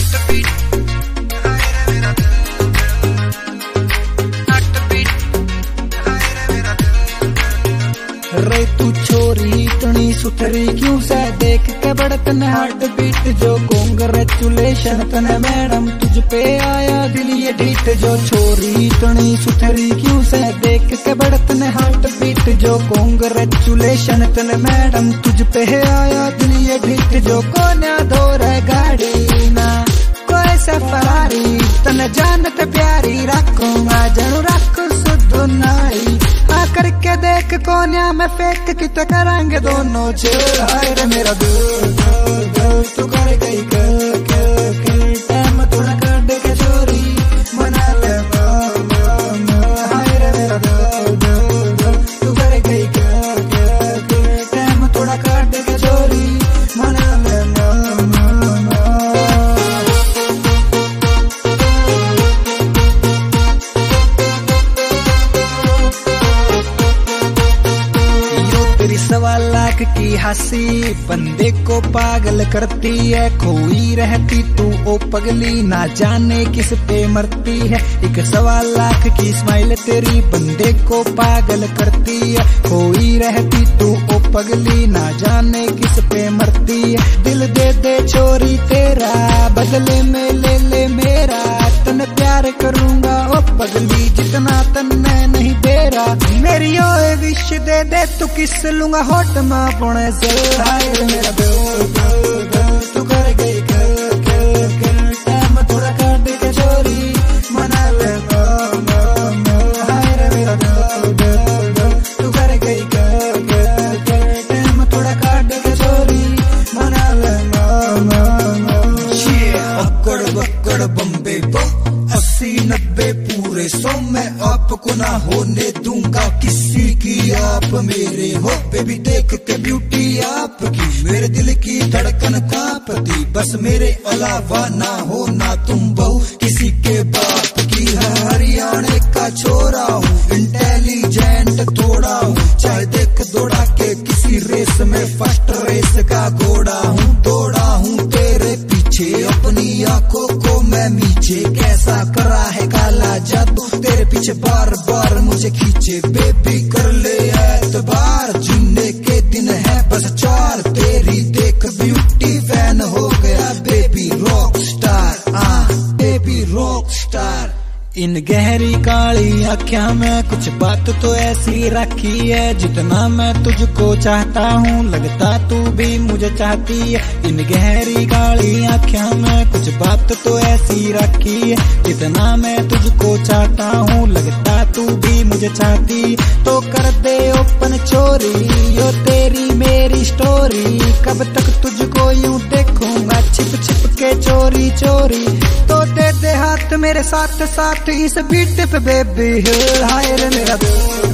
रे तू छोरी इतनी सुथरी क्यों से देख के बढ़तन हार्ट बीट जो कांग्रेचुलेशन तने मैडम तुझ पे आया दिल ये ढीठ जो छोरी इतनी सुथरी क्यों से देख के बढ़तन हार्ट बीट जो कांग्रेचुलेशन तने मैडम तुझ पे आया दिल ये ढीठ जो कोन्या दौर गाड़ी ना कोई सफारी तने जानत प्यारी रखूंगा जरूर रख सुध नाई करके देख कोन्या में फेंक कित करांगे दोनों चल हाय रे मेरा दिल तू कर गई टाइम थोड़ा कर दे के चोरी मना ले हाय रे मेरा दिल तू कर गई टाइम थोड़ा कर दे के चोरी मना ले सवा लाख की हंसी बंदे को पागल करती है खोई रहती तू ओ पगली ना जाने किस पे मरती है एक 1.25 लाख की स्माइल तेरी बंदे को पागल करती है खोई रहती तू ओ पगली ना जाने किस पे मरती है दिल दे दे चोरी तेरा बदले में ले ले मेरा तन प्यार करूंगा ओ पगली जितना तन्ने नहीं दे रहा मेरी ओए विश दे दे तू किस लूंगा होठ में पुणे से हाय मेरा दिल तू कर गई टाइम थोड़ा कर दे के चोरी मना ले हाय मेरा दिल तू कर गई टाइम थोड़ा कर दे के चोरी मना ले अक्कड़ बक्कड़ बम्बे 80-90 पूरे 100 मैं आपको ना होने दूंगा किसी की आप मेरे हो बेबी देख के ब्यूटी आपकी मेरे दिल की धड़कन कांपती बस मेरे अलावा ना हो ना तुम बहू किसी के बाप की हरियाणा का छोरा हूँ इंटेलिजेंट थोड़ा हूँ चाहे देख दौड़ा के किसी रेस में फर्स्ट रेस का घोड़ा हूँ दौड़ा हूँ तेरे पीछे अपनी आंखों को मैं नीचे कैसा करा है काला जादू तेरे पीछे बार बार मुझे खींचे बेबी कर ले एतबार जीने के दिन है बस 4 तेरी देख ब्यूटी फैन हो गया baby rock star baby rock star इन गहरी काली आँखों में कुछ बात तो ऐसी रखी है जितना मैं तुझको चाहता हूँ लगता तू भी मुझे चाहती है इन गहरी काली आँखों में कुछ बात तो ऐसी रखी है जितना मैं तुझको चाहता हूँ लगता तू भी मुझे चाहती तो कर दे ओपन चोरी यो तेरी मेरी स्टोरी कब तक तुझको यूं देखूंगा छिप छिप के चोरी चोरी तो दे दे हाथ मेरे साथ साथ इस बीट पे बेबी हाय रे मेरा